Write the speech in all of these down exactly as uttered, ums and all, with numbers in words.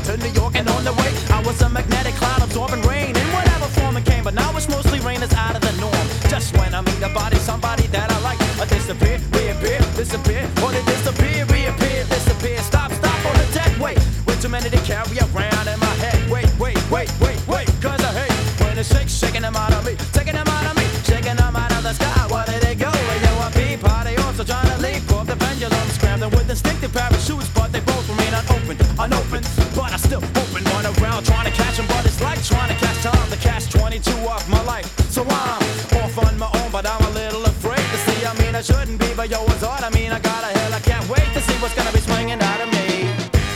to New York, and on the way I was a magnetic cloud absorbing rain in whatever form it came. But now it's mostly rain is out of the norm. Just when I meet a body, somebody that I like, I disappear, reappear, disappear, or they disappear, reappear, disappear. Stop, stop on the deck. Wait, way too many to carry around in my head. Wait, wait, wait, wait, wait, cause I hate when it shakes, shaking them out of me, taking them out of me, shaking them out of the sky. Where did they go? Hey, yo, I be party also trying to leap off the pendulum, scrambling with instinctive parachutes, but they both remain unopened, unopened. But I still open one around trying to catch them, but it's like trying to catch time, the catch twenty-two off my life. So I'm off on my own, but I'm a little afraid to see. I mean, I shouldn't be, but yo, it's hard. I mean, I got a hell, I can't wait to see what's gonna be swinging out of me.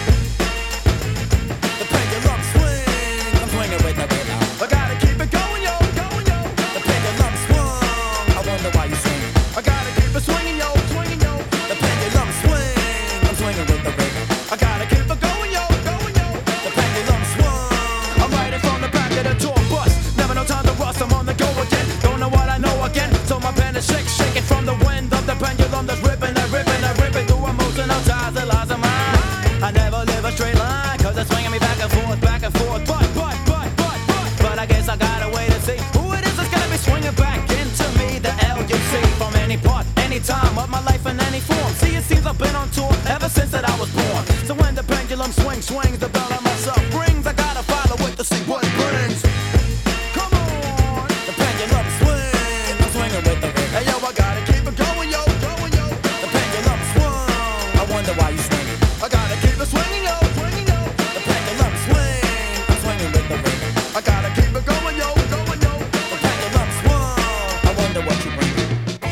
The pendulum swing, I'm swinging with the rhythm. I gotta keep it going, yo, going, yo. The pendulum swung, I wonder why you swing. I gotta keep it swinging, yo, swinging, yo. The pendulum swing, I'm swinging with the rhythm. I gotta keep it going, yo, going, yo. The pendulum swung, I'm riding from the back of the tour bus. Never no time to rust, I'm on the go again. Don't know what I know again, so my pen is shake, shaking from the wind of the pendulum that's ripping and ripping and ripping through emotional ties that lies in mine. I never live a straight line, cause it's swinging me back and forth, back and forth. But, but, but, but, but, but I guess I gotta wait and see who it is that's gonna be swinging back into me. The L U C from any part, any time of my life in any form. See, it seems I've been on tour ever since that I was born. So when the pendulum swings, swings, the bell on myself rings. I gotta follow it to see what it brings. Come on, the pendulum swing, I'm swinging with the rhythm. Hey yo, I gotta keep it going, yo, going, yo. The pendulum swung, I wonder why you swinging. I gotta keep it swinging, yo, swinging, yo. The pendulum swing, I'm swinging with the rhythm. I gotta keep it going, yo, going, yo. The pendulum swung, I wonder what you bringing.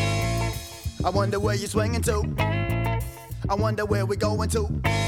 I wonder where you're swinging to. I wonder where we going to.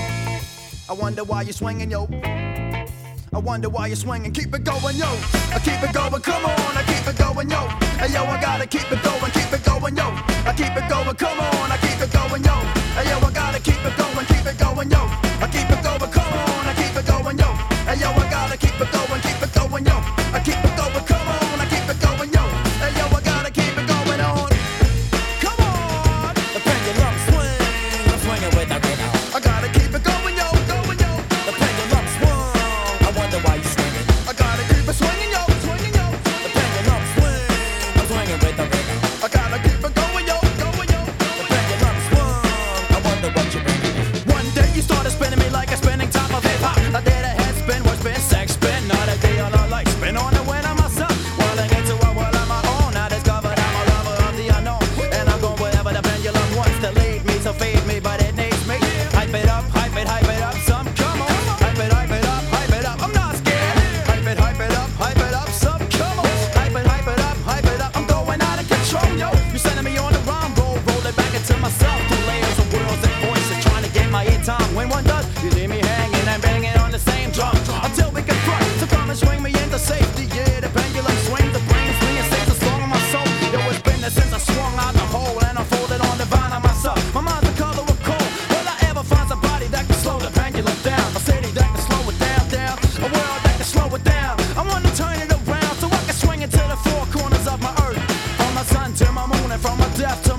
I wonder why you're swinging, yo. I wonder why you're swinging. Keep it going, yo. I keep it going, come on. I keep it going, yo. Hey, yo, I gotta keep it going, keep it going, yo. I keep it going, come on. I keep it going, yo. Hey, yo, I gotta keep it going, keep it going, yo. I keep it going, come on. I keep it going, yo. Hey, yo, I gotta keep it going, keep it going, yo. I keep it going, come on. I keep it going, yo. Hey, yo, I gotta keep it going on. Come on. The pendulum swing, I'm swinging with the rhythm. I gotta keep it going, yo, going, yo. The pendulum swung, I wonder why you swinging. I gotta keep it swinging, yo, swinging, yo. The pendulum swing, I'm swinging with the rhythm. I gotta keep it going, yo, going, yo. The pendulum swung, I wonder what you're bringing. One day you started spinning me like a spinning top of hip hop. I did a head spin, word spin, sex spin, not a day on a light spin on the wind of myself. Whirling into a world of my own, I discovered I'm a lover of the unknown, and I'm going wherever the pendulum wants to lead me. So feed me, but it needs me. Hype it up, hype it, hype it up, some come on. Hype it, hype it up, hype it up, I'm not scared. Hype it, hype it up, hype it up, some come on. Hype it, hype it up, hype it up, I'm going out of control, yo. You sending me on the rhyme roll, roll it back into myself through layers of worlds and voices, trying to get my ear time. When one does, you leave me hanging and banging on the same drum until we confront. So come and swing me into safety, yeah. The pendulum swings, the brains me and stays a song on my soul. Yo, it's been there since I swung out the hole and I folded on the vine on myself. My mind's the color of coal. Will I ever find somebody that can slow the pendulum down? A city that can slow it down, down. A world that can slow it down. I wanna turn it around so I can swing it to the four corners of my earth. From my sun to my moon and from my death to